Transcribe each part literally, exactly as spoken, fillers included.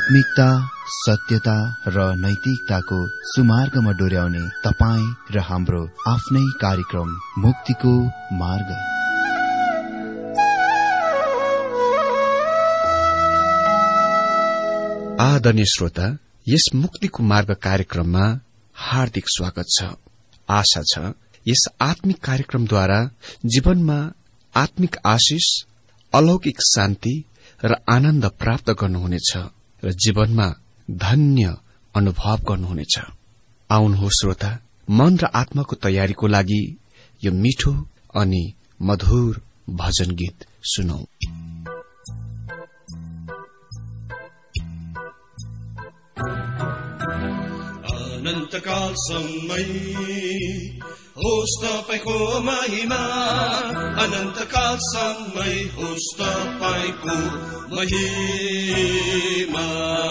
आत्मिकता, सत्यता र नैतिकताको सुमार्गमा डोर्याउने तपाईँ र हाम्रो आफ्नै कार्यक्रम मुक्तिको मार्ग। आदरणीय श्रोता, यस मुक्तिको मार्ग कार्यक्रममा हार्दिक स्वागत छ। आशा छ यस आत्मिक कार्यक्रमद्वारा जीवनमा आत्मिक आशिष, अलौकिक शान्ति र आनन्द प्राप्त गर्नुहुनेछ र जीवनमा धन्य अनुभव गर्नुहुनेछ। आउनुहोस् श्रोता, मन र आत्माको तयारीको लागि यो मिठो अनि मधुर भजन गीत सुनौ। अनन्तकालसम्मै होस् तपाईको महिमा, अनन्तकालसम्मै होस् तपाईको महिमा,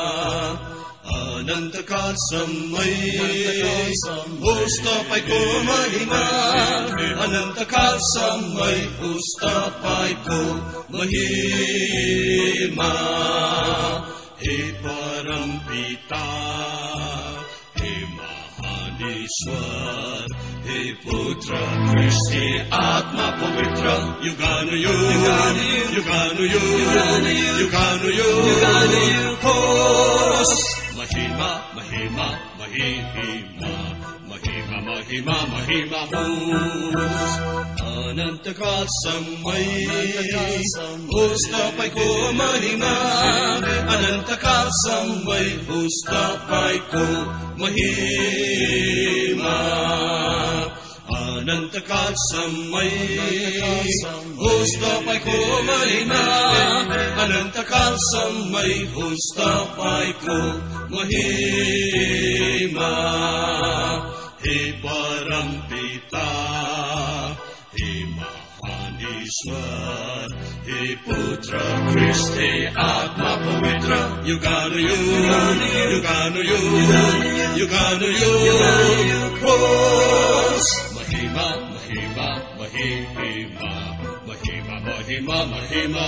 अनन्तकालसम्मै होस् तपाईको महिमा, अनन्तकालसम्मै होस् तपाईको महिमा। हे परम पिता, ईश्वर, हे पुत्र ख्रीष्ट, हे आत्मा पवित्र, युगानुयुग युगानुयुग युगानुयुग होस् महिमा महिमा महिमा महिमा महिमा महिमा होस्। अनन्तकालसम्मै होस् तपाईको महिमा, अनन्तकालसम्मै होस् तपाईको महिमा, अनन्तकालसम्मै होस् तपाईको महिमा, अनन्तकालसम्मै होस् तपाईको महिमा। हे परम पिता, हे महान ईश्वर, हे पुत्र ख्रीष्ट, हे आत्मा पवित्र, युगानुयुग युगानुयुग युगानुयुग होस् महिमा महिमा महिमा महिमा महिमा महिमा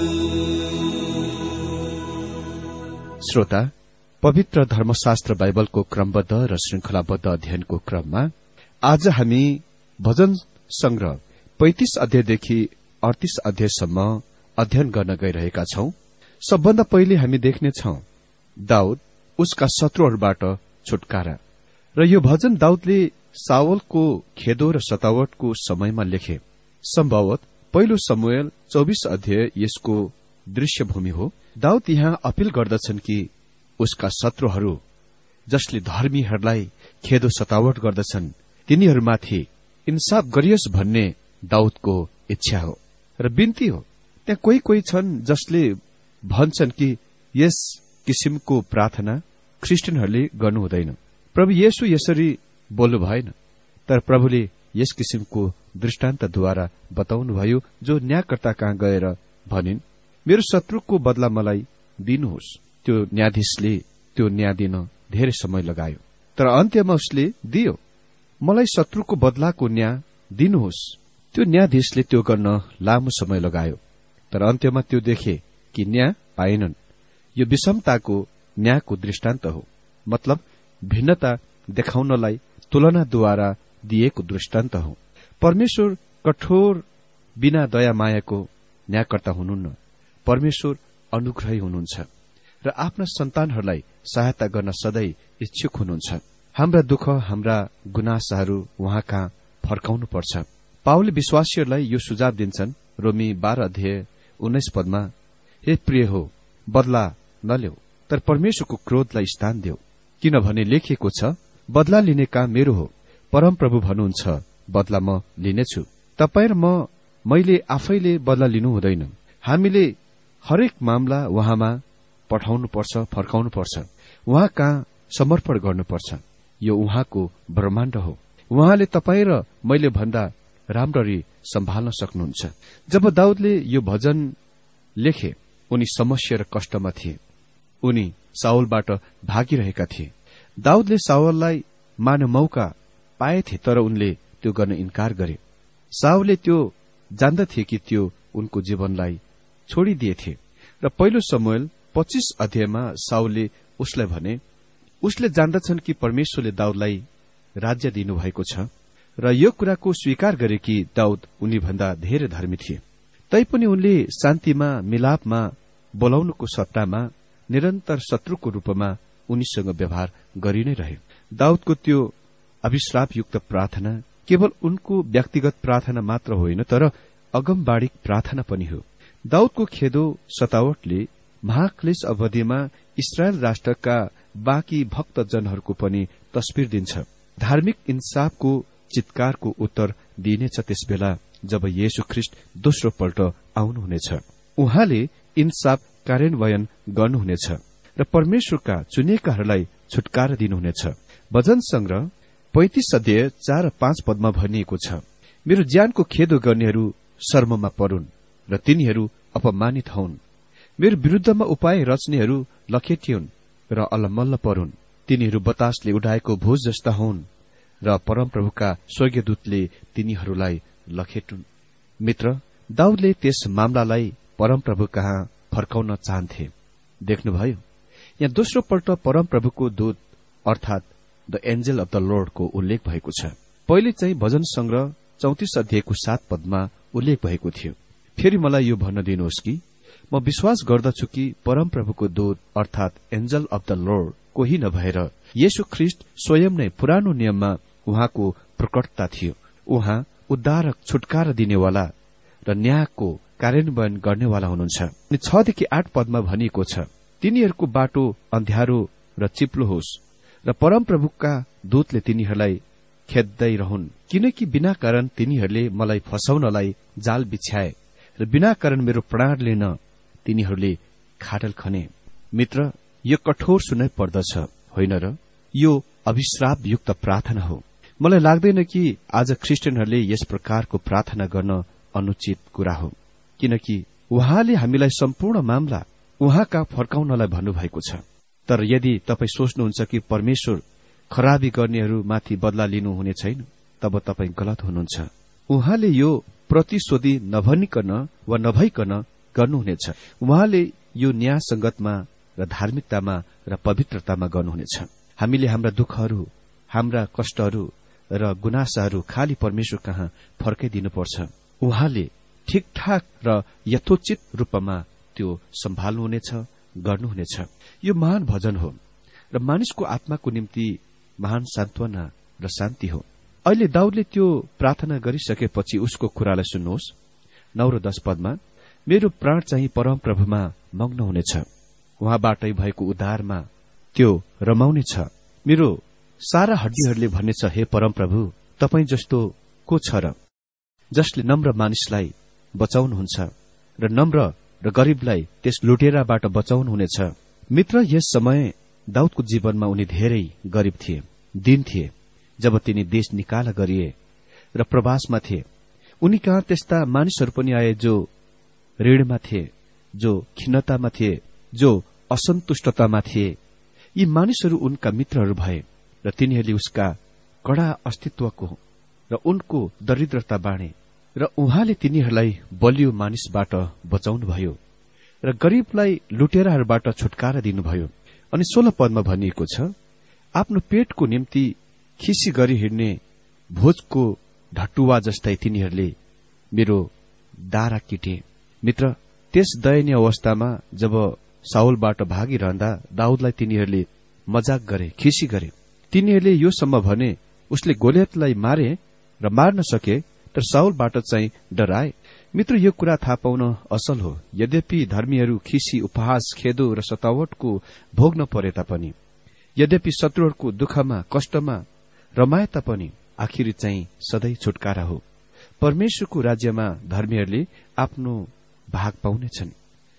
होस्। श्रोता, पवित्र धर्मशास्त्र बाइबलको क्रमबद्ध र श्रृंखलाबद्ध अध्ययनको क्रममा आज हामी भजन संग्रह पैंतीस अध्यायदेखि अडतीस अध्यायसम्म अध्ययन गर्न गइरहेका छौं। सबभन्दा पहिले हामी देख्नेछौ दाऊद उसका शत्रुहरूबाट छुटकारा। र यो भजन दाऊदले सावलको खेदो र सतावटको समयमा लेखे। सम्भवत पहिलो समूएल चौबीस अध्याय यसको दृश्यभूमि हो। दाऊद यहाँ अपील गर्दछन् कि उसका शत्रुहरू जसले धर्मीहरूलाई खेदो सतावट गर्दछन् तिनीहरूमाथि इन्साफ गरियोस् भन्ने दाऊदको इच्छा हो र बिन्ती हो। त्यहाँ कोही कोही छन् जसले भन्छन् कि यस किसिमको प्रार्थना ख्रिस्टियनहरूले गर्नु हुँदैन। प्रभु येशू यसरी बोल्नु भएन, तर प्रभुले यस किसिमको दृष्टान्तद्वारा बताउनुभयो, जो न्यायकर्ता कहाँ गएर भनिन्, मेरो शत्रुको बदला मलाई दिनुहोस्। त्यो न्यायाधीशले त्यो न्याय दिन धेरै समय लगायो, तर अन्त्यमा उसले दियो। मलाई शत्रुको बदलाको न्याय दिनुहोस्। त्यो न्यायाधीशले त्यो गर्न लामो समय लगायो, तर अन्त्यमा त्यो देखे कि न्याय पाएनन्। यो विषमताको न्यायको दृष्टान्त हो, मतलब भिन्नता देखाउनलाई तुलनाद्वारा दिएको दृष्टान्त हो। परमेश्वर कठोर बिना दया मायाको न्यायकर्ता हुनुहुन्न। परमेश्वर अनुग्रही हुनुहुन्छ र आफ्ना सन्तानहरूलाई सहायता गर्न सधैँ इच्छुक हुनुहुन्छ। हाम्रा दुःख, हाम्रा गुनासाहरू उहाँ कहाँ फर्काउनु पर्छ। पावलले विश्वासीहरूलाई यो सुझाव दिन्छन् रोमी बाह्र अध्याय उन्नाइस पदमा, हे प्रिय हो, बदला नल्याऊ, तर परमेश्वरको क्रोधलाई स्थान देऊ, किनभने लेखिएको छ, बदला लिने काम मेरो हो, परमप्रभु भन्नुहुन्छ, बदला म लिनेछु। तपाईँ र म मैले आफैले बदला लिनु हुँदैन। हामीले हरेक मामला उहाँमा पठाउनुपर्छ, फर्काउनुपर्छ, उहाँ कहाँ समर्पण गर्नुपर्छ। यो उहाँको ब्रह्माण्ड हो। उहाँले तपाईँ र मैले भन्दा राम्ररी सम्हाल्न सक्नुहुन्छ। जब दाऊदले यो भजन लेखे, उनी समस्या र कष्टमा थिए। उनी साउलबाट भागिरहेका थिए। दाऊदले साउललाई मार्न मौका पाएथे, तर उनले त्यो गर्न इन्कार गरे। साउलले त्यो जान्दथे कि त्यो उनको जीवनलाई छोडिदिएथे र पहिलो समूएल पच्चीस अध्यायमा साउलले उसलाई भने, उसले जान्दछन् कि परमेश्वरले दाउदलाई राज्य दिनुभएको छ र यो कुराको स्वीकार गरे कि दाउद उनीभन्दा धेरै धर्मी थिए। तैपनि उनले शान्तिमा मिलापमा बोलाउनुको सट्टामा निरन्तर शत्रुको रूपमा उनीसँग व्यवहार गरि नै रहे। दाउदको त्यो अभिश्रापयुक्त प्रार्थना केवल उनको व्यक्तिगत प्रार्थना मात्र होइन, तर अगमबाडिक प्रार्थना पनि हो। दाउदको खेदो सतावटले महाक्लेश अवधिमा इस्रायल राष्ट्रका बाँकी भक्तजनहरूको पनि तस्बिर दिन्छ। धार्मिक इन्साफको चितकारको उत्तर दिइनेछ त्यस बेला जब येशू ख्रिस्ट दोस्रो पल्ट आउनुहुनेछ। उहाँले इन्साफ कार्यान्वयन गर्नुहुनेछ र परमेश्वरका चुनिएकाहरूलाई छुटकारा दिनुहुनेछ। भजन संग्रह पैंतीस अध्याय चार र पाँच पदमा भनिएको छ, मेरो ज्यानको खेदो गर्नेहरू शर्ममा परून् र तिनीहरू अपमानित हुन्। मेरो विरूद्धमा उपाय रच्नेहरू लखेटिउन् र अलमल्ल परून्। तिनीहरू बतासले उडाएको भोज जस्ता हुन् र परमप्रभुका स्वर्गीयदूतले तिनीहरूलाई लखेटुन्। मित्र, दाउदले त्यस मामलालाई परमप्रभु कहाँ फर्काउन चाहन्थे। देख्नुभयो, यहाँ दोस्रो पल्ट परमप्रभुको दूत अर्थात द एन्जल अफ द लर्डको उल्लेख भएको छ। पहिले चाहिँ भजन संग्रह चौतिस अध्यायको सात पदमा उल्लेख भएको थियो। फेरि मलाई यो भन्न दिनुहोस् कि म विश्वास गर्दछु कि परमप्रभुको दूत अर्थात एन्जल अफ द लर्ड कोही नभएर येशू ख्रिस्ट स्वयं नै पुरानो नियममा उहाँको प्रकटता थियो। उहाँ उद्धारक, छुटकारा दिनेवाला र न्यायको कार्यान्वयन गर्नेवाला हुनुहुन्छ। अनि छदेखि आठ पदमा भनिएको छ, तिनीहरूको बाटो अन्ध्यारो र चिप्लो होस् र परमप्रभुका दूतले तिनीहरूलाई खेद्दै रहन्, किनकि बिना कारण तिनीहरूले मलाई फसाउनलाई जाल बिछ्याए र बिना कारण मेरो प्राण लिन तिनीहरूले खाडल खने। मित्र, यो कठोर सुनाइ पर्दछ होइन र? यो अभिश्रापयुक्त प्रार्थना हो। मलाई लाग्दैन कि आज ख्रिस्टियनहरूले यस प्रकारको प्रार्थना गर्न अनुचित कुरा हो, किनकि उहाँले हामीलाई सम्पूर्ण मामला उहाँका फर्काउनलाई भन्नुभएको छ। तर यदि तपाईँ सोच्नुहुन्छ कि परमेश्वर खराबी गर्नेहरूमाथि बदला लिनुहुने छैन, तब तपाईँ गलत हुनुहुन्छ। उहाँले यो प्रतिशोधी नभनिकन वा नभइकन गर्नुहुनेछ। उहाँले यो न्याय संगतमा र धार्मिकतामा र पवित्रतामा गर्नुहुनेछ। हामीले हाम्रा दुःखहरू, हाम्रा कष्टहरू र गुनासाहरू खाली परमेश्वर कहाँ फर्काइदिनुपर्छ। उहाँले ठिकठाक र यथोचित रूपमा त्यो सम्हाल्नुहुनेछ, गर्नुहुनेछ। यो महान भजन हो र मानिसको आत्माको निम्ति महान सान्त्वना र शान्ति हो। अहिले दाउदले त्यो प्रार्थना गरिसकेपछि उसको कुरालाई सुन्नुहोस्। नौ र दश पदमा, मेरो प्राण चाहिँ परमप्रभुमा मग्न हुनेछ, उहाँबाटै भएको उद्धारमा त्यो रमाउनेछ। मेरो सारा हड्डीहरूले भन्नेछ, हे परमप्रभु, तपाईँ जस्तो को छ र, जसले नम्र मानिसलाई बचाउनुहुन्छ र नम्र र गरीबलाई त्यस लुटेराबाट बचाउनुहुनेछ। मित्र, यस समय दाउदको जीवनमा उनी धेरै गरीब थिए, दीन थिए। जब तिनी देश निकाला गरिए र प्रवासमा थिए, उनी कहाँ त्यस्ता मानिसहरू पनि आए जो ऋणमा थिए, जो खिन्नतामा थिए, जो असन्तुष्टतामा थिए। यी मानिसहरू उनका मित्रहरू भए र तिनीहरूले उसका कड़ा अस्तित्वको र उनको दरिद्रता बाँडे र उहाँले तिनीहरूलाई बलियो मानिसबाट बचाउनुभयो र गरीबलाई लुटेराहरूबाट छुटकारा दिनुभयो। अनि सोह्र पदमा भनिएको छ, आफ्नो पेटको निम्ति खिसी गरी हिँड्ने भोजको ढटुवा जस्तै तिनीहरूले मेरो दारा किटे। मित्र, त्यस दयनीय अवस्थामा जब साउलबाट भागिरहँदा दाउदलाई तिनीहरूले मजाक गरे, खिसी गरे। तिनीहरूले यो सम्म भने उसले गोलियतलाई मारे र मार्न सके, तर साउलबाट चाहिँ डराए। मित्र, यो कुरा थाहा पाउन असल हो। यद्यपि धर्मीहरू खिसी, उपहास, खेदो र सतावटको भोग्न परे तापनि, यद्यपि शत्रुहरूको दुःखमा, कष्टमा रमाए तापनि, आखिरी चाहिँ सधैँ छुटकारा हो। परमेश्वरको राज्यमा धर्मीहरूले आफ्नो भाग पाउनेछन्।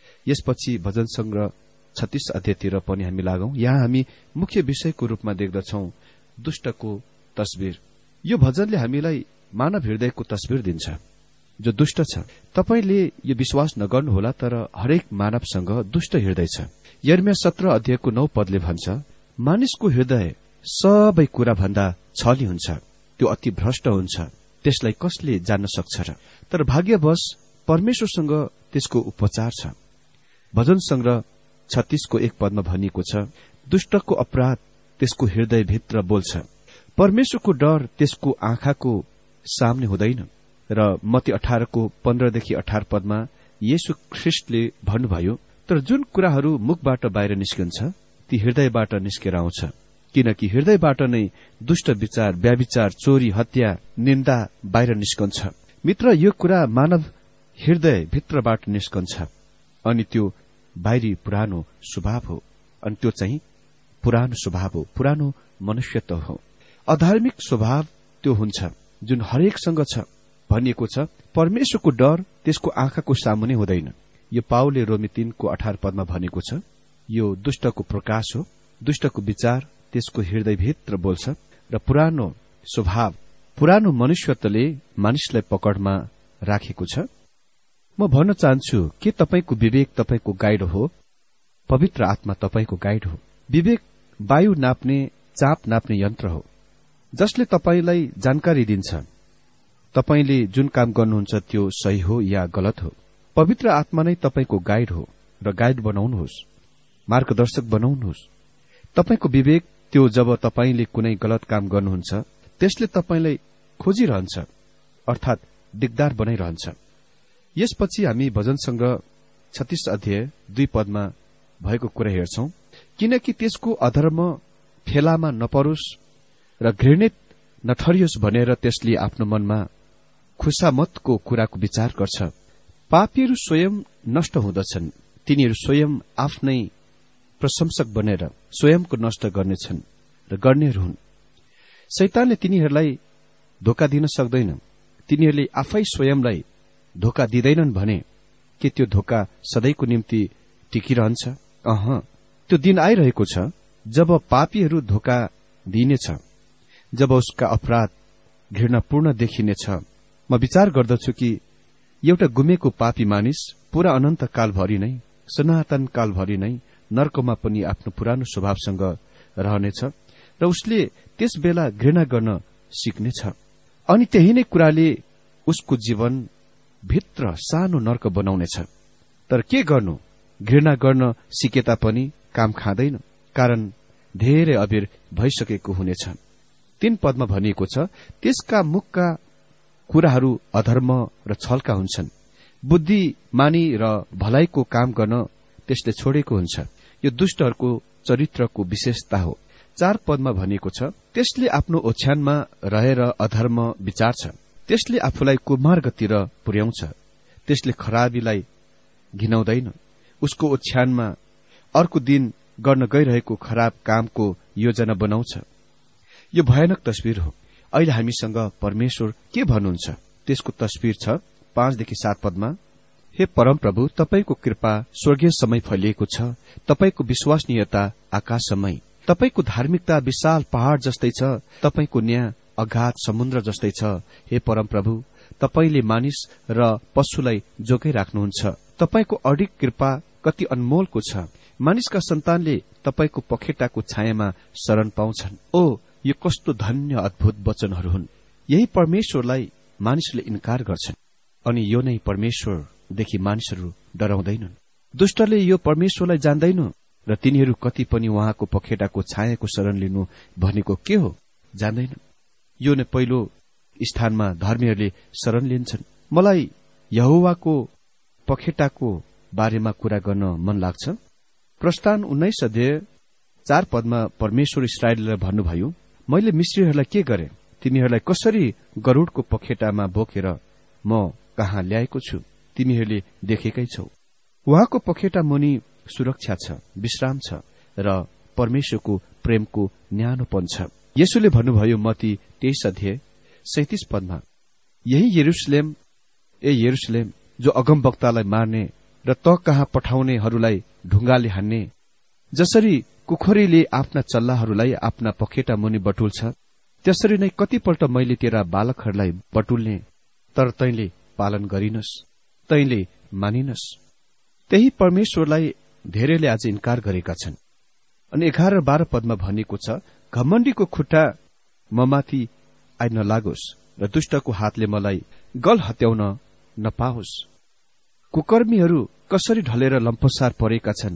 यसपछि भजन संग्रह छत्तीस अध्यायतिर पनि हामी लागौं। यहाँ हामी मुख्य विषयको रूपमा देख्दछौं दुष्टको तस्बिर। यो भजनले हामीलाई मानव हृदयको तस्बिर दिन्छ जो दुष्ट छ। तपाईले यो विश्वास नगर्नुहोला, तर हरेक मानवसँग दुष्ट हृदय छ। यर्मिया सत्र अध्यायको नौ पदले भन्छ, मानिसको हृदय सबै कुरा भन्दा छली हुन्छ, त्यो अति भ्रष्ट हुन्छ, त्यसलाई कसले जान्न सक्छ र? तर भाग्यवश परमेश्वरसँग त्यसको उपचार छ। भजन संग्रह छत्तीसको एक पदमा भनिएको छ, दुष्टको अपराध त्यसको हृदयभित्र बोल्छ, परमेश्वरको डर त्यसको आँखाको सामने हुँदैन। र मत्ती अठारको पन्ध्रदेखि अठार पदमा येशू ख्रीष्टले भन्नुभयो, तर जुन कुराहरू मुखबाट बाहिर निस्किन्छ ती हृदयबाट निस्केर आउँछ, किनकि हृदयबाट नै दुष्ट विचार, व्याभिचार, चोरी, हत्या, निन्दा बाहिर निस्कन्छ। मित्र, यो कुरा मानव हृदय भित्रबाट निस्कन्छ अनि त्यो बाहिरी पुरानो स्वभाव हो, अनि त्यो चाहिँ पुरानो स्वभाव हो, पुरानो मनुष्यत्व हो। अधार्मिक स्वभाव त्यो हुन्छ जुन हरेकसँग छ। भनिएको छ, परमेश्वरको डर त्यसको आँखाको सामुने हुँदैन। यो पाउलले रोमी तीनको अठार पदमा भनेको छ। यो दुष्टको प्रकाश हो। दुष्टको विचार त्यसको हृदयभित्र बोल्छ र पुरानो स्वभाव, पुरानो मनुष्यत्वले मानिसलाई पकडमा राखेको छ। म भन्न चाहन्छु के तपाईको विवेक तपाईको गाइड हो? पवित्र आत्मा तपाईको गाइड हो। विवेक वायु नाप्ने, चाप नाप्ने यन्त्र हो जसले तपाईलाई जानकारी दिन्छ तपाईले जुन काम गर्नुहुन्छ त्यो सही हो या गलत हो। पवित्र आत्मा नै तपाईको गाइड हो र गाइड बनाउनुहोस्, मार्गदर्शक बनाउनुहोस्। तपाईको विवेक त्यो जब तपाईले कुनै गलत काम गर्नुहुन्छ त्यसले तपाईलाई खोजिरहन्छ, अर्थात दिगदार बनाइरहन्छ। यसपछि हामी भजन संग्रह छत्तीस अध्याय दुई पदमा भएको कुरा हेर्छौं, किनकि त्यसको अधर्म फेलामा नपरोस् र घृणित नठरियोस् भनेर त्यसले आफ्नो मनमा खुशामतको कुराको विचार गर्छ। पापीहरू स्वयं नष्ट हुँदछन्, तिनीहरू स्वयं आफ्नै प्रशंसक बनेर स्वयंको नष्ट गर्नेछन् र गर्नेहरू हुन्। शैतानले तिनीहरूलाई धोका दिन सक्दैन। तिनीहरूले आफै स्वयंलाई धोका दिँदैनन् भने के त्यो धोका सधैँको निम्ति टिकिरहन्छ? अह, त्यो दिन आइरहेको छ जब पापीहरू धोका दिइनेछ, जब उसका अपराध घृणापूर्ण देखिनेछ। म विचार गर्दछु कि एउटा गुमेको पापी मानिस पूरा अनन्त कालभरि नै, सनातन कालभरि नै नर्कमा पनि आफ्नो पुरानो स्वभावसँग रहनेछ र उसले त्यस बेला घृणा गर्न सिक्नेछ। अनि त्यही नै कुराले उसको जीवन भित्र सानो नर्क बनाउनेछ। तर के गर्नु, घृणा गर्न सिकेता पनि काम खाँदैन, कारण धेरै अबेर भइसकेको हुनेछ। तीन पदमा भनिएको छ, त्यसका मुखका कुराहरू अधर्म र छलका हुन्छन्। बुद्धिमानी र भलाइको काम गर्न त्यसले छोडेको हुन्छ। यो दुष्टहरूको चरित्रको विशेषता हो। चार पदमा भनिएको छ, त्यसले आफ्नो ओछ्यानमा रहेर अधर्म विचार्छ, त्यसले आफूलाई कुमार्गतिर पुर्याउँछ, त्यसले खराबीलाई घिनाउँदैन, उसको ओछ्यानमा अर्को दिन गर्न गइरहेको खराब कामको योजना बनाउँछ। यो भयानक तस्विर हो। अहिले हामीसँग परमेश्वर के भन्नुहुन्छ त्यसको तस्विर छ। पाँचदेखि सात पदमा, हे परमप्रभु, तपाईको कृपा स्वर्गीय समय फैलिएको छ, तपाईको विश्वसनीयता आकाशमै, तपाईको धार्मिकता विशाल पहाड़ जस्तै छ, तपाईको न्याय अगाध समुद्र जस्तै छ। हे परमप्रभु, तपाईले मानिस र पशुलाई जोगाइ राख्नुहुन्छ, तपाईको अडिग कृपा कति अनमोलको छ। मानिसका सन्तानले तपाईको पखेटाको छायामा शरण पाउँछन्। ओ, यो कस्तो धन्य अद्भुत वचनहरू हुन्। यही परमेश्वरलाई मानिसले इन्कार गर्छन् अनि यो नै परमेश्वरदेखि मानिसहरू डराउँदैनन्। दुष्टले यो परमेश्वरलाई जान्दैन र तिनीहरू कति पनि उहाँको पखेटाको छायाको शरण लिनु भनेको के हो जान्दैन। यो नै पहिलो स्थानमा धर्मीहरूले शरण लिन्छन्। मलाई यहोवाको पखेटाको बारेमा कुरा गर्न मन लाग्छ। प्रस्थान उन्नाइस अध्याय चार पदमा परमेश्वर इस्राएललाई भन्नुभयो, मैले मिश्रीहरूलाई के गरे, तिमीहरूलाई कसरी गरूडको पखेटामा बोकेर म कहाँ ल्याएको छु, तिमीहरूले देखेकै छौ। उहाँको पखेटा मुनि सुरक्षा छ, विश्राम छ र परमेश्वरको प्रेमको न्यानोपन छ। येशूले भन्नुभयो मत्ती तेइस अध्याय सैतिस पदमा, यही यरूशलेम, ए यरूशलेम, जो अगमवक्तालाई मार्ने र त कहाँ पठाउनेहरूलाई ढुङ्गाले हान्ने, जसरी कुखुरीले आफ्ना चल्लाहरूलाई आफ्ना पखेटा मुनि बटुल्छ, त्यसरी नै कतिपल्ट मैले तेरा बालकहरूलाई बटुल्ने, तर तैले पालन गरिनस्, तैले मानिनस्। त्यही परमेश्वरलाई धेरैले आज इन्कार गरेका छन्। अनि एघार र बाह्र पदमा भनिएको छ, घमण्डीको खुट्टा ममाथि आइ नलागोस् र दुष्टको हातले मलाई गल हत्याउन नपाओस्। कुकर्मीहरू कसरी ढलेर लम्पसार परेका छन्,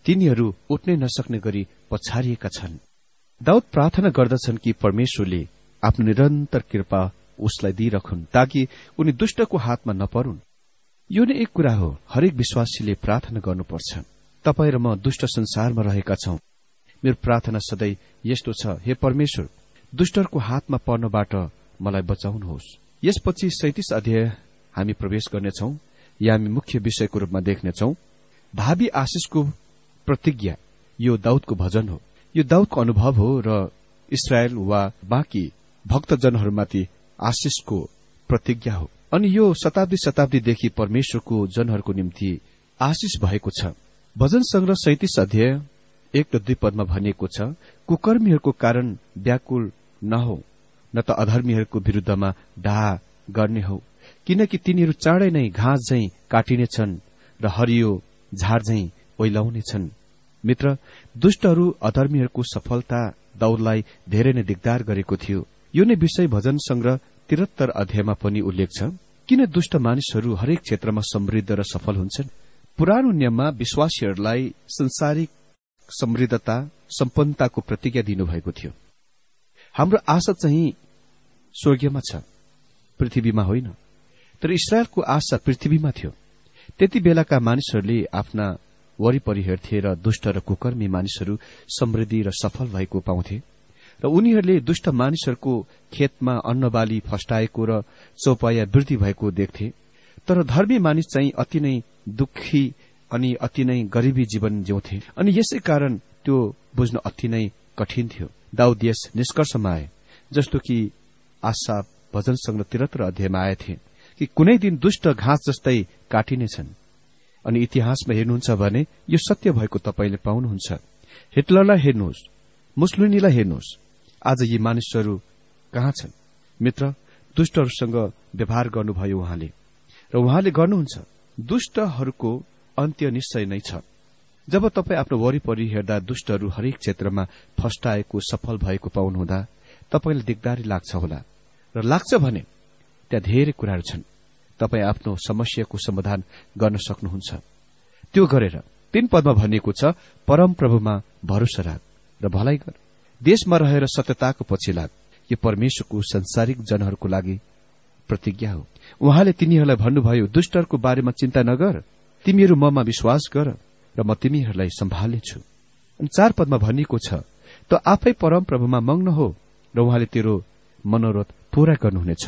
तिनीहरू उठ्नै नसक्ने गरी पछारिएका छन्। दाउद प्रार्थना गर्दछन् कि परमेश्वरले आफ्नो निरन्तर कृपा उसलाई दिइरखुन् ताकि उनी दुष्टको हातमा नपरुन्। यो नै एक कुरा हो, हरेक विश्वासीले प्रार्थना गर्नुपर्छ। तपाईँ र म दुष्ट संसारमा रहेका छौं। मेरो प्रार्थना सधैँ यस्तो छ, हे परमेश्वर, दुष्टको हातमा पर्नबाट मलाई बचाउनुहोस्। यसपछि सैंतीस अध्याय हामी प्रवेश गर्नेछौं। या हामी मुख्य विषयको रूपमा देख्नेछौं भावी आशिषको प्रतिज्ञा। यो दाउदको भजन हो, यो दाउदको अनुभव हो र इस्रायल वा बाँकी भक्तजनहरूमाथि आशिषको प्रतिज्ञा हो। अनि यो शताब्दी शताब्दीदेखि परमेश्वरको जनहरूको निम्ति आशिष भएको छ। भजन संग्रह सैंतीस अध्याय एक र दुई पदमा भनिएको छ, कुकर्मीहरूको कारण व्याकुल नहो, न त अधर्मीहरूको विरूद्धमा डाहा गर्ने हो, किनकि तिनीहरू चाँडै नै घाँस झैं काटिनेछन् र हरियो झार झैं ओइलाउनेछन्। मित्र, दुष्टहरू अधर्मीहरूको सफलता दाउदलाई धेरै नै दिगदार गरेको थियो। यो नै विषय भजन संग्रह त्रिहत्तर अध्यायमा पनि उल्लेख छ। किन दुष्ट मानिसहरू हरेक क्षेत्रमा समृद्ध र सफल हुन्छन्? पुरानो नियममा विश्वासीहरूलाई संसारिक समृद्धता सम्पन्नताको प्रतिज्ञा दिनुभएको थियो। हाम्रो आशा चाहिँ स्वर्गीयमा छ, पृथ्वीमा होइन। तर इस्रायलको आशा पृथ्वीमा थियो। त्यति बेलाका मानिसहरूले आफ्ना वरिपरि हेर्थे र दुष्ट र कुकर्मी मानिसहरू समृद्धि र सफल भएको पाउँथे र उनीहरूले दुष्ट मानिसहरूको खेतमा अन्नबाली फस्टाएको र चौपाया वृद्धि भएको देख्थे। तर धर्मी मानिस चाहिँ अति नै दुखी अनि अति नै गरीबी जीवन जिउँथे अनि यसै कारण त्यो बुझ्न अति नै कठिन थियो। दाउद यस निष्कर्षमा आए, जस्तो कि आशा भजन संग्रह त्रिहत्तर अध्यायमा आएथे कि कुनै दिन दुष्ट घाँस जस्तै काटिनेछन्। अनि इतिहासमा हेर्नुहुन्छ भने यो सत्य भएको तपाईले पाउनुहुन्छ। हिटलरलाई हेर्नुहोस्, मुसोलिनीलाई हेर्नुहोस्, आज यी मानिसहरू कहाँ छन्? मित्र, दुष्टहरूसँग व्यवहार गर्नुभयो उहाँले र उहाँले गर्नुहुन्छ। दुष्टहरूको अन्त्य निश्चय नै छ। जब तपाईँ आफ्नो वरिपरि हेर्दा दुष्टहरू हरेक क्षेत्रमा फस्टाएको सफल भएको पाउनुहुँदा तपाईलाई दिगदारी लाग्छ होला र लाग्छ भने त्यहाँ धेरै कुराहरू छन्। तपाईँ आफ्नो समस्याको समाधान गर्न सक्नुहुन्छ। त्यो गरेर तीन पदमा भनिएको छ, परम प्रभुमा भरोसा राख र भलाइ गर, देशमा रहेर सत्यताको पछि लाग। यो परमेश्वरको संसारिक जनहरूको लागि प्रतिज्ञा हो। उहाँले तिनीहरूलाई भन्नुभयो, दुष्टहरूको बारेमा चिन्ता नगर, तिमीहरू ममा विश्वास गर र म तिमीहरूलाई सम्हाल्नेछु। चार पदमा भनिएको छ, त आफै परम प्रभुमा मग्न हो र उहाँले तेरो मनोरथ पूरा गर्नुहुनेछ।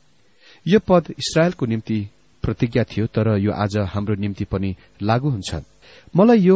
यो पद इस्रायलको निम्ति प्रतिज्ञा थियो, तर यो आज हाम्रो निम्ति पनि लागू हुन्छ। मलाई यो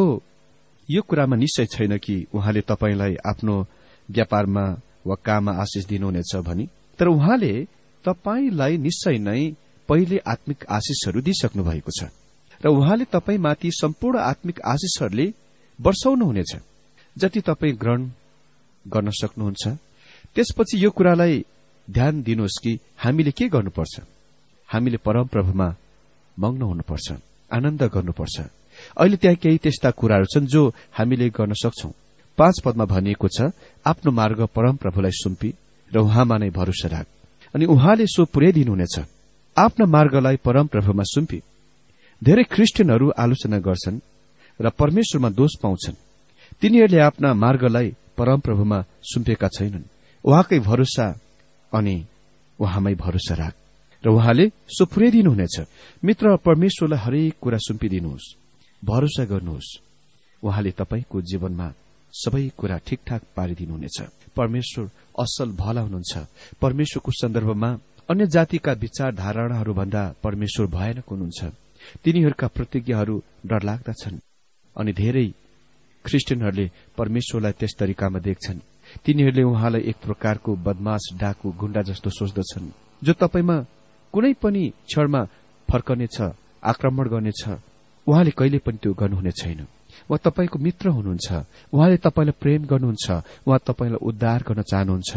यो कुरामा निश्चय छैन कि उहाँले तपाईलाई आफ्नो व्यापारमा वा काममा आशिष दिनुहुनेछ भनी, तर उहाँले तपाईलाई निश्चय नै पहिले आत्मिक आशिषहरू दिइसक्नु भएको छ र उहाँले तपाईमाथि सम्पूर्ण आत्मिक आशिषहरूले वर्षाउनुहुनेछ, जति तपाईँ ग्रहण गर्न सक्नुहुन्छ। त्यसपछि यो कुरालाई ध्यान दिनुहोस् कि हामीले के गर्नुपर्छ? हामीले परमप्रभुमा मग्न हुनुपर्छ, आनन्द गर्नुपर्छ। अहिले त्यहाँ केही त्यस्ता कुराहरू छन् जो हामीले गर्न सक्छौं। पाँच पदमा भनिएको छ, आफ्नो मार्ग परमप्रभुलाई सुम्पी र उहाँमा नै भरोसा राख अनि उहाँले सो पुर्याइदिनुहुनेछ। आफ्ना मार्गलाई परमप्रभुमा सुम्पी। धेरै क्रिस्चियनहरू आलोचना गर्छन् र परमेश्वरमा दोष पाउँछन्। तिनीहरूले आफ्ना मार्गलाई परमप्रभुमा सुम्पेका छैनन्। उहाँकै भरोसा अनि उहाँमै भरोसा राख र उहाँले सो पुर्याइदिनुहुनेछ। मित्र, परमेश्वरलाई हरेक कुरा सुम्पिदिनुहोस्, भरोसा गर्नुहोस्। उहाँले तपाईको जीवनमा सबै कुरा ठिकठाक पारिदिनुहुनेछ। परमेश्वर असल भला हुनुहुन्छ। परमेश्वरको सन्दर्भमा अन्य जातिका विचार धारणाहरूभन्दा परमेश्वर भयानक हुनुहुन्छ। तिनीहरूका प्रतिज्ञाहरू डरलाग्दा छन् अनि धेरै क्रिस्चियनहरूले परमेश्वरलाई त्यस तरिकामा देख्छन्। तिनीहरूले उहाँलाई एक प्रकारको बदमाश, डाकु, गुण्डा जस्तो सोच्दछन्, जो तपाईमा कुनै पनि क्षणमा फर्कनेछ, आक्रमण गर्नेछ। उहाँले कहिले पनि त्यो गर्नुहुने छैन। उहाँ तपाईको मित्र हुनुहुन्छ। उहाँले तपाईलाई प्रेम गर्नुहुन्छ। उहाँ तपाईलाई उद्धार गर्न चाहनुहुन्छ,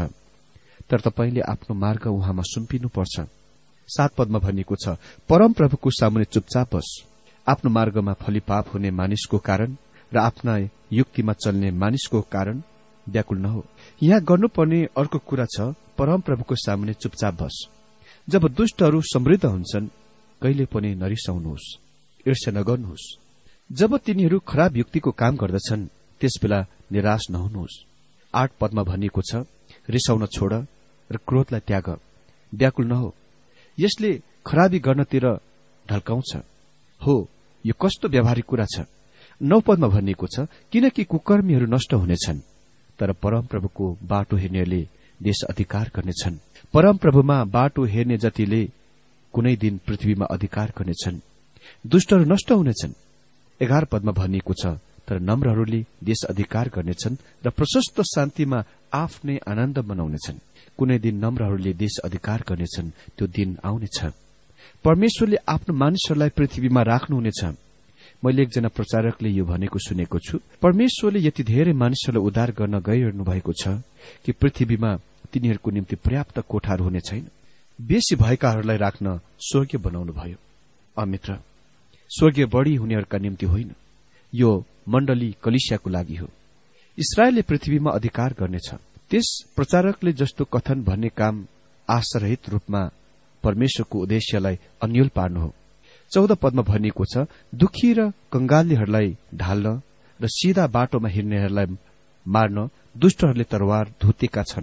तर तपाईले आफ्नो मार्ग उहाँमा सुम्पिनुपर्छ। सात पदमा भनिएको छ, परमप्रभुको सामुन्ने चुपचाप बस। आफ्नो मार्गमा फलिपाप हुने मानिसको कारण र आफ्ना युक्तिमा चल्ने मानिसको कारण व्याकुल नहो। यहाँ गर्नुपर्ने अर्को कुरा छ, परमप्रभुको सामुन्ने चुपचाप बस। जब दुष्टहरू समृद्ध हुन्छन्, कहिले पनि नरिसाउनुहोस्, ईर्ष्या नगर्नुहोस्, जब तिनीहरू खराब युक्तिको काम गर्दछन् त्यसबेला निराश नहुनुहोस्। आठ पदमा भनिएको छ, रिसाउन छोड र क्रोधलाई त्याग, व्याकुल नहो। यसले खराबी गर्नतिर ढल्काउँछ। हो, यो कस्तो व्यावहारिक कुरा छ। नौ पदमा भनिएको छ, किनकि कुकर्मीहरू नष्ट हुनेछन्, तर परमप्रभुको बाटो हेर्नेहरूले देश अधिकार गर्नेछन्। परमप्रभुमा बाटो हेर्ने जतिले कुनै दिन पृथ्वीमा अधिकार गर्नेछन्। दुष्टहरू नष्ट हुनेछन्। एघार पदमा भनिएको छ, तर नम्रहरूले देश अधिकार गर्नेछन् र प्रशस्त शान्तिमा आफ्नै आनन्द मनाउनेछन्। कुनै दिन नम्रहरूले देश अधिकार गर्नेछन्, त्यो दिन आउनेछ। परमेश्वरले आफ्नो मानिसहरूलाई पृथ्वीमा राख्नुहुनेछ। मैले एकजना प्रचारकले यो भनेको सुनेको छु, परमेश्वरले यति धेरै मानिसहरूलाई उद्धार गर्न गइरहनु भएको छ कि पृथ्वीमा तिनीहरूको निम्ति पर्याप्त कोठाहरू हुने छैन। बेसी भएकाहरूलाई राख्न स्वर्ग बनाउनु भयो। अमित्र, स्वर्गीय बढ़ी हुनेहरूका निम्ति होइन, यो मण्डली कलिसियाको लागि हो। इस्राएलले पृथ्वीमा अधिकार गर्नेछ। त्यस प्रचारकले जस्तो कथन भन्ने काम आशारहित रूपमा परमेश्वरको उद्देश्यलाई अन्यल पार्नु हो। चौध पदमा भनिएको छ, दुखी र कंगालीहरूलाई ढाल्न र सीधा बाटोमा हिँड्नेहरूलाई मार्न दुष्टहरूले तरवार धुतेका छन्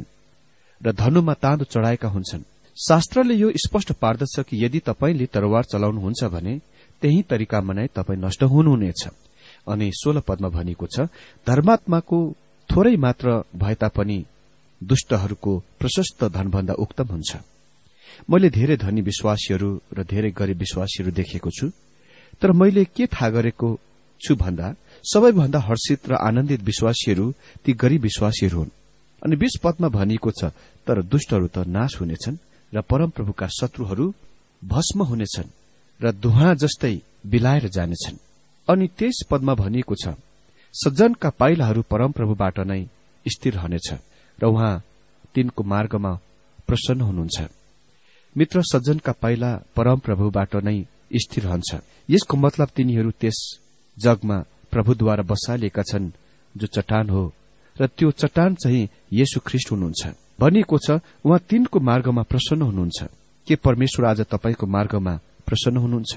र धनुमा ताँदो चढ़ाएका हुन्छन्। शास्त्रले यो स्पष्ट पार्दछ कि यदि तपाईले तरवार चलाउनुहुन्छ भने त्यही तरिकामा नै तपाई नष्ट हुनुहुनेछ। अनि सोह्र पदमा भनिएको छ, धर्मात्माको थोरै मात्र भए तापनि दुष्टहरूको प्रशस्त धनभन्दा उक्तम हुन्छ। मैले धेरै धनी विश्वासीहरू र धेरै गरीब विश्वासीहरू देखेको छु, तर मैले के थाहा गरेको छु भन्दा सबैभन्दा हर्षित र आनन्दित विश्वासीहरू ती गरीब विश्वासीहरू हुन्। अनि बीस पदमा भनिएको छ, तर दुष्टहरू त नाश हुनेछन् र परमप्रभुका शत्रुहरू भस्म हुनेछन् र धुवाँ जस्तै बिलाएर जानेछन्। अनि तेइस पदमा भनिएको छ, सज्जनका पाइलाहरू परमप्रभुबाट नै स्थिर रहनेछ र उहाँ तिनको मार्गमा प्रसन्न हुनुहुन्छ। मित्र, सज्जनका पाइला परमप्रभुबाट नै स्थिर रहन्छ। यसको मतलब तिनीहरू त्यस जगमा प्रभुद्वारा बसालिएका छन् जो चट्टान हो, र त्यो चट्टान चाहिँ येशू ख्रीष्ट हुनुहुन्छ। भनिएको छ, उहाँ तिनको मार्गमा प्रसन्न हुनुहुन्छ। के परमेश्वर आज तपाईको मार्गमा प्रसन्न हुनुहुन्छ?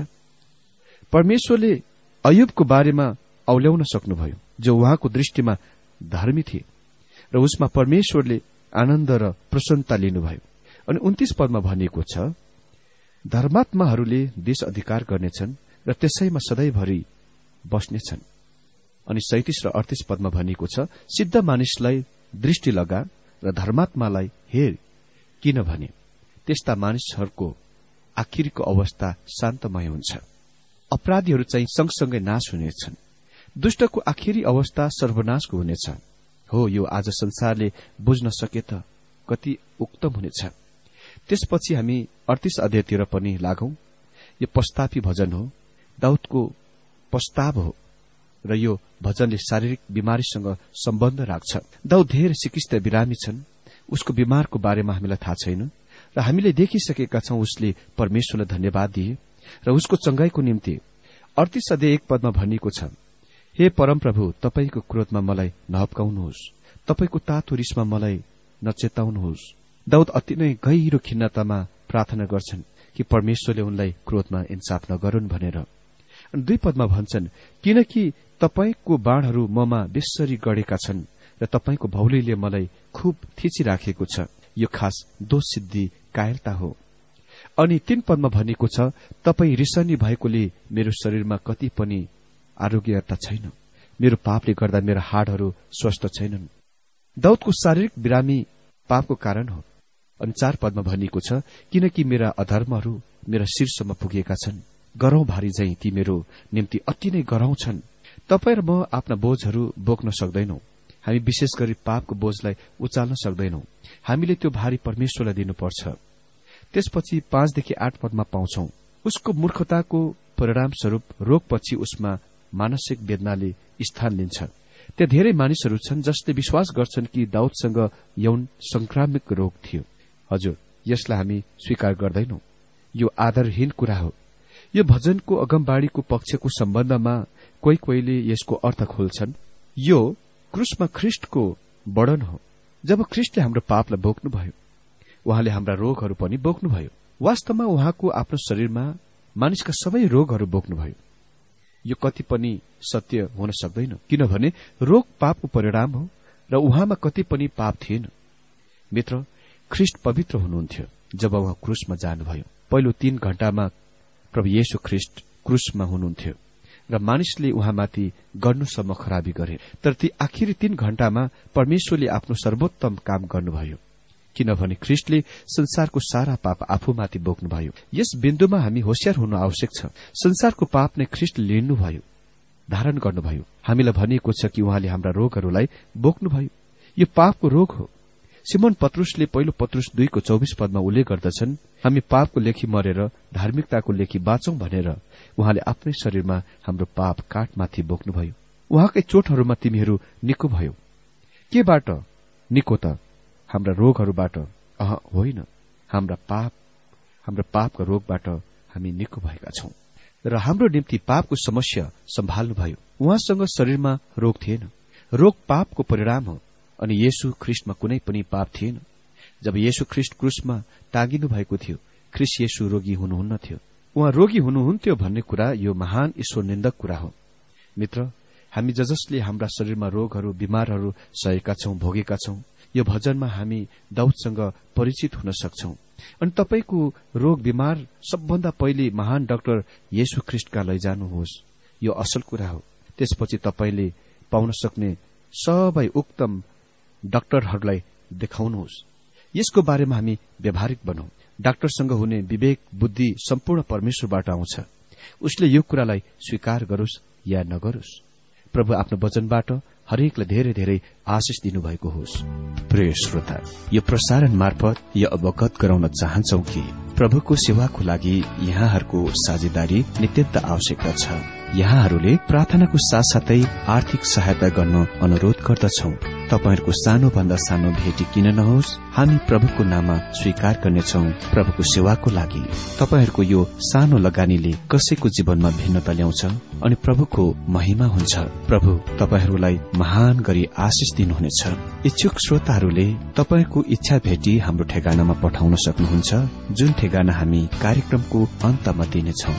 परमेश्वरले अयुबको बारेमा औल्याउन सक्नुभयो, जो उहाँको दृष्टिमा धर्मी थिए र उसमा परमेश्वरले आनन्द र प्रसन्नता लिनुभयो। अनि उन्तीस पदमा भनिएको छ, धर्मात्माहरूले देश अधिकार गर्नेछन् र त्यसैमा सधैँभरि बस्नेछन्। अनि सैंतीस र अडतीस पदमा भनिएको छ, सिद्ध मानिसलाई दृष्टि लगा र धर्मात्मालाई हेर, किनभने त्यस्ता मानिसहरूको आखिरको अवस्था शान्तमय हुन्छ। अपराधीहरू चाहिँ सँगसँगै नाश हुनेछन्। दुष्टको आखिरी अवस्था सर्वनाशको हुनेछ। हो, यो आज संसारले बुझ्न सके त कति उक्तम हुनेछ। त्यसपछि हामी अडतीस अध्यायतिर पनि लागौं। यो पस्तापी भजन हो, दाउदको पस्ताव हो र यो भजनले शारीरिक बिमारीसँग सम्बन्ध राख्छ। दाउद धेरै सिकिस्त बिरामी छन्। उसको बिमारको बारेमा हामीलाई थाहा छैन र हामीले देखिसकेका छौं उसले परमेश्वरलाई धन्यवाद दिए र उसको चंगाईको निम्ति। अडतीस अध्याय एक पदमा भनिएको छ, हे परमप्रभु, तपाईको क्रोधमा मलाई नहप्काउनुहोस्, तपाईको तातो रिसमा मलाई नचेताउनुहोस्। दाउद अति नै गहिरो खिन्नतामा प्रार्थना गर्छन् कि परमेश्वरले उनलाई क्रोधमा इन्साफ नगरून् भनेर। दुई पदमा भन्छन्, किनकि तपाईको बाणहरू ममा बेसरी गडेका छन् र तपाईको भौलीले मलाई खुब थिचिराखेको छ। यो खास दोष सिद्धि कायरता हो। अनि तीन पदमा भनिएको छ, तपाई रिसनी भएकोले मेरो शरीरमा कति पनि आरोग्यता छैन, मेरो पापले गर्दा मेरा हाडहरू स्वस्थ छैनन्। दाउदको शारीरिक बिरामी पापको कारण हो। अनि चार पदमा भनिएको छ, किनकि मेरा अधर्महरू मेरा शीर्षमा पुगेका छन्, गरौं भारी झैं ती मेरो निम्ति अति नै गरौं छन्। तपाई र म आफ्ना बोझहरू बोक्न सक्दैनौ। हामी विशेष गरी पापको बोझलाई उचाल्न सक्दैनौ। हामीले त्यो भारी परमेश्वरलाई दिनुपर्छ। त्यसपछि पाँचदेखि आठ पदमा पाउँछौ, उसको मूर्खताको परिणाम स्वरूप रोगपछि उसमा मानसिक वेदनाले स्थान लिन्छ। त्यहाँ धेरै मानिसहरू छन् जसले विश्वास गर्छन् कि दाउदसँग यौन संक्रामक रोग थियो। हजुर, यसलाई हामी स्वीकार गर्दैनौ। यो आदरहीन कुरा हो। यो भजनको अगमबाडीको पक्षको सम्बन्धमा कोही कोहीले यसको अर्थ खोल्छन्। यो क्रुसमा ख्रीष्टको वर्णन हो। जब ख्रीष्टले हाम्रो पापलाई बोक्नुभयो, उहाँले हाम्रा रोगहरू पनि बोक्नुभयो। वास्तवमा उहाँको आफ्नो शरीरमा मानिसका सबै रोगहरू बोक्नुभयो। यो कति पनि सत्य हुन सक्दैन, किनभने रोग पापको परिणाम हो र उहाँमा कति पनि पाप थिएन। मित्र, ख्रिस्ट पवित्र हुनुहुन्थ्यो जब उहाँ क्रुसमा जानुभयो। पहिलो तीन घण्टामा प्रभु येशू ख्रिस्ट क्रुसमा हुनुहुन्थ्यो र मानिसले उहाँमाथि गर्नुसम्म खराबी गरे। तर ती आखिरी तीन घण्टामा परमेश्वरले आफ्नो सर्वोत्तम काम गर्नुभयो, किनभने ख्रिस्टले संसारको सारा पाप आफूमाथि बोक्नुभयो। यस बिन्दुमा हामी होशियार हुनु आवश्यक छ। संसारको पाप नै ख्रिस्टले लिनुभयो, धारण गर्नुभयो। हामीलाई भनिएको छ कि उहाँले हाम्रा रोगहरूलाई बोक्नुभयो। यो पापको रोग हो। सिमोन पत्रुसले पहिलो पत्रुस दुईको चौबिस पदमा उल्लेख गर्दछन्, हामी पापको लेखी मरेर धार्मिकताको लेखी बाँचौं भनेर उहाँले आफ्नै शरीरमा हाम्रो पाप काठमाथि बोक्नुभयो। उहाँकै चोटहरूमा तिमीहरू निको भयो। केबाट निको त? हाम्रा रोगहरूबाट? अह होइन, हाम्रा पाप हाम्रा पापका रोगबाट हामी निको भएका छौं र हाम्रो निम्ति पापको समस्या सम्हाल्नुभयो। उहाँसँग शरीरमा रोग थिएन। रोग पापको परिणाम हो अनि येशू ख्रिस्टमा कुनै पनि पाप थिएन। जब येशू ख्रिस्ट क्रुसमा टाँगिनु भएको थियो, ख्रिस्ट येशू रोगी हुनुहुन्न थियो। उहाँ रोगी हुनुहुन्थ्यो भन्ने कुरा यो महान ईश्वर निन्दक कुरा हो। मित्र, हामी ज जसले हाम्रा शरीरमा रोगहरू बिमारहरू सहेका छौं, भोगेका छौं, यो भजनमा हामी दाउदसँग परिचित हुन सक्छौं। अनि तपाईको रोग बिमार सबभन्दा पहिले महान डाक्टर येशू ख्रिस्टका लैजानुहोस्। यो असल कुरा हो। त्यसपछि तपाईले पाउन सक्ने सबै उक्तम डाक्टरहरूलाई देखाउनुहोस्। यसको बारेमा हामी व्यावहारिक बनौं। डाक्टरसँग हुने विवेक बुद्धि सम्पूर्ण परमेश्वरबाट आउँछ। उसले यो कुरालाई स्वीकार गरोस् या नगरोस्। प्रभु आफ्नो वचनबाट हरेकलाई धेरै धेरै आशिष दिनुभएको होस्। प्रिय श्रोता, यो प्रसारण मार्फत यो अवगत गराउन चाहन्छौ कि प्रभुको सेवाको लागि यहाँहरूको साझेदारी नित्यन्त आवश्यकता छ। यहाँहरूले प्रार्थनाको साथसाथै आर्थिक सहायता गर्न अनुरोध गर्दछौ। तपाईहरूको सानो भन्दा सानो भेटी किन नहोस्, हामी प्रभुको नाममा स्वीकार गर्नेछौ। प्रभुको सेवाको लागि तपाईहरूको यो सानो लगानीले कसैको जीवनमा भिन्नता ल्याउँछ अनि प्रभुको महिमा हुन्छ। प्रभु तपाईहरूलाई महान गरी आशिष दिनुहुनेछ। इच्छुक श्रोताहरूले तपाईको इच्छा भेटी हाम्रो ठेगानामा पठाउन सक्नुहुन्छ, जुन ठेगाना हामी कार्यक्रमको अन्तमा दिनेछौ।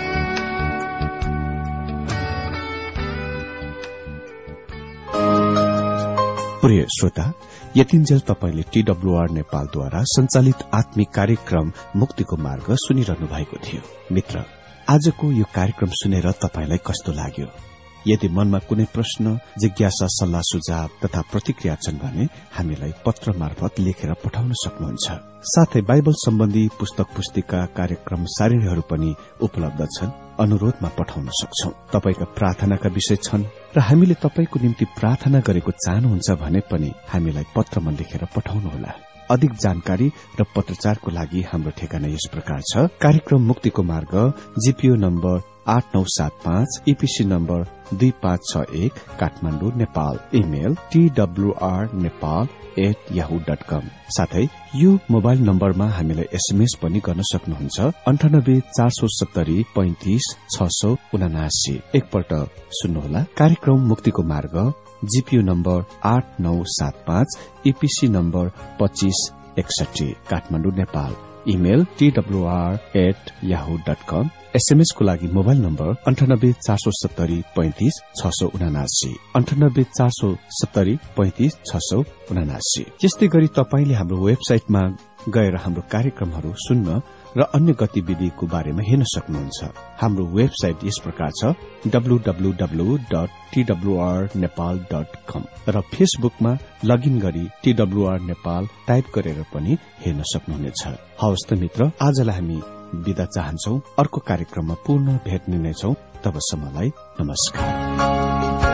प्रिय श्रोता, यतिन्जेल तपाईले टीडब्ल्यूआर नेपालद्वारा संचालित आत्मिक कार्यक्रम मुक्तिको मार्ग सुनिरहनु भएको थियो। मित्र, आजको यो कार्यक्रम सुनेर तपाईलाई कस्तो लाग्यो? यदि मनमा कुनै प्रश्न, जिज्ञासा, सल्लाह सुझाव तथा प्रतिक्रिया छन् भने हामीलाई पत्र मार्फत लेखेर पठाउन सक्नुहुन्छ। साथै बाइबल सम्बन्धी पुस्तक पुस्तिका कार्यक्रम सारिणीहरू पनि उपलब्ध छन्, अनुरोधमा पठाउन सक्छौं। तपाईका प्रार्थनाका विषय छन् र हामीले तपाईको निम्ति प्रार्थना गरेको चाहनुहुन्छ भने पनि हामीलाई पत्रमा लेखेर पठाउनुहोला। अधिक जानकारी र पत्रचारको लागि हाम्रो ठेगाना यस प्रकार छ। कार्यक्रम मुक्तिको मार्ग, जीपीओ नम्बर आठ नौ सात पाँच, ईपीसी नम्बर दुई पाँच छ एक, Kathmandu, Nepal. Email TWR Nepal at Yahoo dot com. साथै यो मोबाइल नम्बरमा हामीलाई एसएमएस पनि गर्न सक्नुहुन्छ, अन्ठानब्बे चार सौ सत्तरी पैंतिस छ सौ उनासी। एकपल्ट सुन्नुहोला। कार्यक्रम मुक्तिको मार्ग, जीपीओ नम्बर आठ नौ सात पाँच, ईपीसी नम्बर पच्चीस एकसठी, Kathmandu, Nepal. Email TWR at Yahoo dot com. SMS को लागि मोबाइल नम्बर अन्ठानब्बे चार सौ सत्तरी पैंतिस छ सौ उनासी, अन्ठानब्बे चार सौ सत्तरी पैंतिस छ सौ उनासी। यस्तै गरी तपाईले हाम्रो वेबसाइटमा गएर हाम्रो कार्यक्रमहरू सुन्न र अन्य गतिविधिको बारेमा हेर्न सक्नुहुन्छ। हाम्रो वेबसाइट यस प्रकार छ, W W W dot TWR Nepal dot com र फेसबुकमा लगइन गरी टीडब्ल्यूआर नेपाल टाइप गरेर पनि हेर्न सक्नुहुनेछ। हवस् त मित्र, आजलाई हामी बिदा चाहन्छौ। अर्को कार्यक्रममा पुनः भेट्ने नै छौं। तबसम्मलाई नमस्कार।